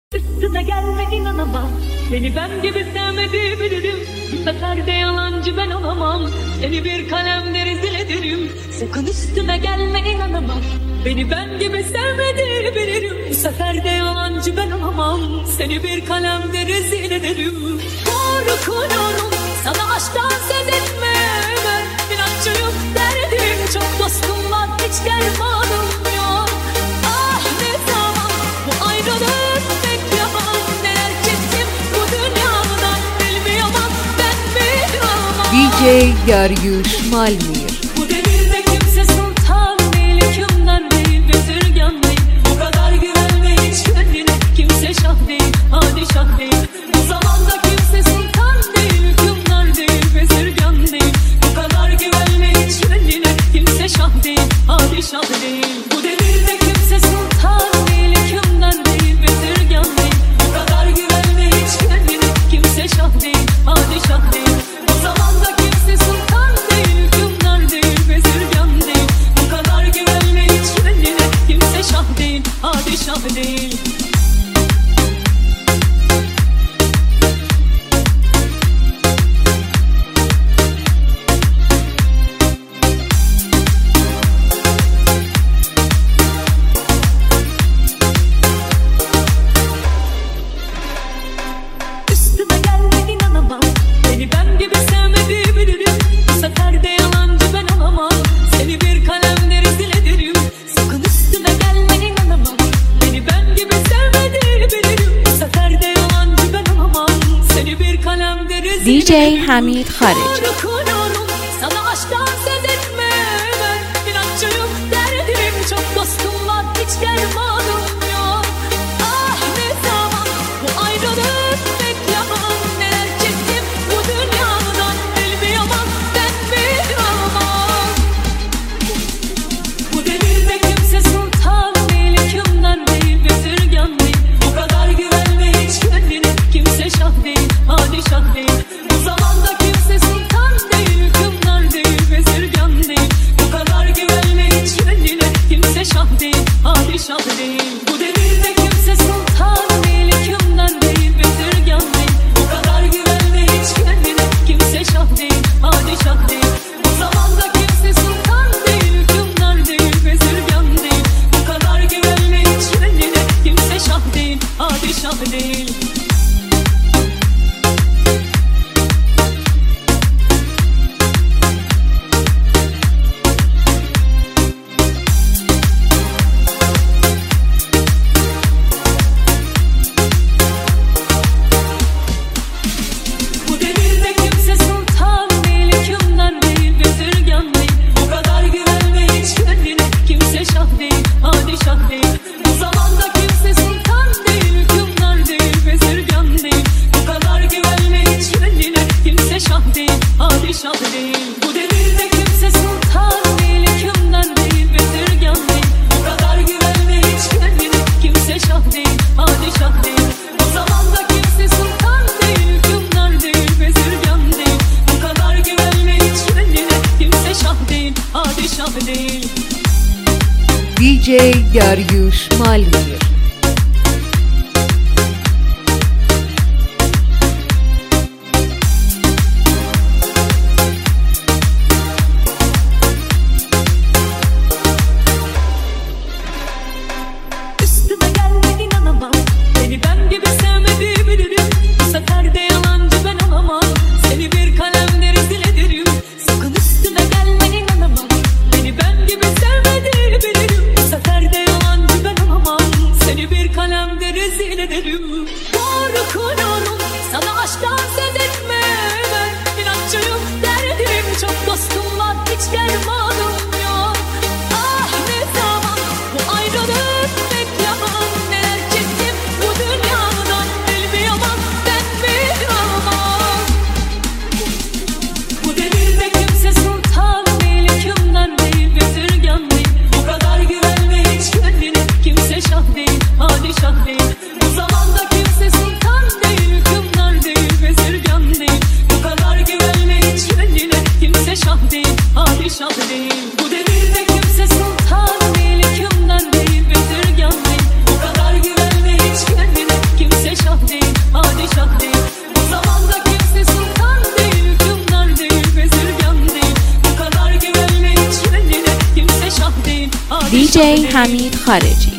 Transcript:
Üstüme gelme inanamam. Seni ben gibi sevmediğimi bilirim. Bu sefer de yalancı ben olamam. Seni bir kalemle rezil ederim. Sakın üstüme gelme inanamam. Beni ben gibi sevmediğini bilirim. Bu sefer de yalancı ben olamam. Seni bir kalemle rezil ederim. Korkuyorum sana aşktan söz etmeme. İnatçıyım derdim çok, dostum var hiç dermanım yok. Ah ne zaman bu ayrılık pek yaman. Neler çektim bu dünyadan bilmiyorum ben bilmiyorum. DJ Dariusz Malmir. Bu devirde kimse sultan değil, hükümdar değil, bezirgan değil. Bu kadar güvenme hiç kendine, kimse şah değil, padişah değil. Bu zamanda kimse sultan değil, hükümdar değil, bezirgan değil. Bu kadar güvenme hiç kendine, kimse şah değil, padişah değil. Bu devirde kimse sultan değil, hükümdar değil, bezirgan değil. Bu kadar güvenme hiç kendine, kimse şah değil, padişah değil. Bu zamanda kimse sultan değil, hükümdar değil, bezirgan değil. Bu kadar güvenme hiç kendine, kimse şah değil, padişah değil. Üstüme gelme inanamam. Beni ben gibi sevmediğimi bilirim. Bu sefer de yalancı ben olamam. Seni bir kalemle rezil ederim. Sakın üstüme gelme inanamam. Beni ben gibi sevmediğini bilirim. Bu sefer de yalancı ben olamam. Seni bir kalemle rezil DJ Hamid Khareci. Korkuyorum sana aşktan söz etmeme. İnatçıyım derdim çok, dostum var hiç dermanım yok. Ah ne zaman bu ayrılık pek yaman. Neler çektim bu dünyadan bilmiyorum ben bilmiyorum. Bu devirde kimse sultan değil, hükümdar değil, bezirgan değil. Bu kadar güvenme hiç kendine, kimse şah değil, padişah değil. Bu zamanda kimse sultan değil, hükümdar değil, bezirgan değil. Bu kadar güvenme hiç kendine, kimse şah değil, padişah değil. Bu devirde kimse sultan değil, hükümdar değil, bezirgan değil. Bu kadar güvenme hiç kendine, kimse şah değil, padişah değil. Bu zamanda kimse sultan değil, hükümdar değil, bezirgan değil. Bu kadar güvenme hiç kendine, kimse şah değil, padişah değil. Bu devirde kimse sultan değil, hükümdar değil, bezirgan değil. Bu kadar güvenme hiç kendine, kimse şah değil, padişah değil. Bu zamanda kimse sultan değil, hükümdar değil, bezirgan değil. Bu kadar güvenme hiç kendine, kimse şah değil, padişah değil. Bu devirde kimse sultan değil, hükümdar değil, bezirgan değil. Bu kadar güvenme hiç kendine, kimse şah değil, padişah değil. Bu zamanda kimse sultan değil, hükümdar değil, bezirgan değil. Bu kadar güvenme hiç kendine, kimse şah değil, padişah değil. DJ Dariusz Malmir. Üstüme gelme inanamam. Beni ben gibi sevmediğimi bilirim. Bu sefer de yalancı ben olamam. Seni bir kalemle rezil ederim. Sakın üstüme gelme inanamam. Beni ben gibi sevmediğini bilirim. Bu sefer de yalancı ben olamam. Seni bir kalemle rezil ederim. Korkuyorum sana aşktan söz etmeme. İnatçıyım derdim çok, dostum var hiç dermanım yok. Ah ne zaman bu ayrılık pek yaman. Neler çektim bu dünyadan bilmiyorum ben bilmiyorum. Bu devirde kimse sultan değil, hükümdar değil, bezirgan değil. Bu kadar güvenme hiç kendine, kimse şah değil, padişah değil. Bu zamanda kimse sultan değil, hükümdar değil, bezirgan değil. Bu kadar DJ حمید خارجی